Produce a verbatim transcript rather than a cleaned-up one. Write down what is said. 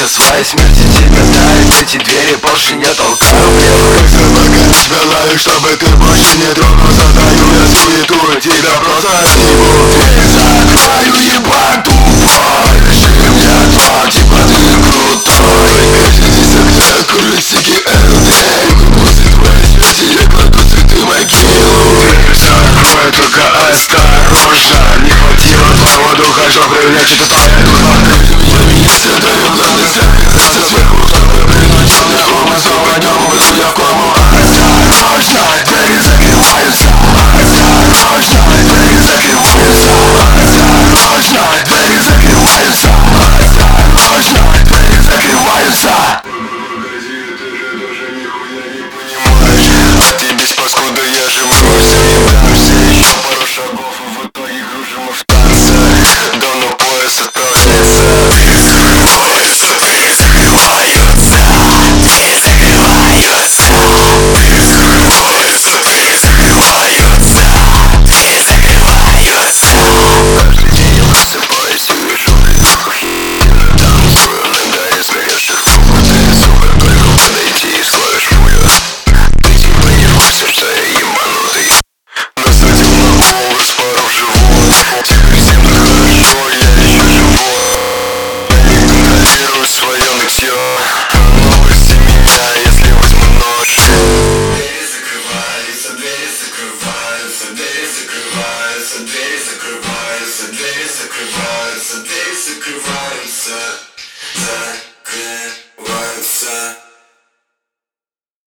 своей смерти тебя дает. Эти двери больше не толкаю влево. Как собака желаю, чтобы ты больше не тронул. Задаю я суету, тебя просто отъебу. Дверь закрою, ебать тупой. Реши мне то, типа ты крутой. Эти крутики эл дэ. После твоей смерти я кладу цветы могилу. Дверь закрой, только осторожно. Не хватило твоего духа, что привлечь это твоя душа. Если даю главный свет сверху, чтобы приносил мне кому. Снова днем уйду я в кому. Осторожно, двери закрываются. Осторожно, двери закрываются. Осторожно, двери закрываются. Осторожно, двери закрываются. А ты без паскуда, я же бросил, не дамся. Еще пару шагов и в итоге кружим мы в танце. Давно пояс отправляется. Двери закрываются, двери закрываются. Двери закрываются. Двери закрываются, двери закрываются. Двери закрываются. Каждый день я просыпаюсь и вижу хера. Танцую на горе сгоревших труб. Ты, сука, только подойти и словишь мою. Ты типа не в курсе, что я ебанутый. Насадил на голову, распоров живот. Теперь всем так хорошо, я еще живой. Я не контролирую свое нытье. Новости меня, если возьму нож. Двери закрываются, двери закрываются, двери закрываются, двери закрываются, двери закрываются, двери закрываются, закрываются.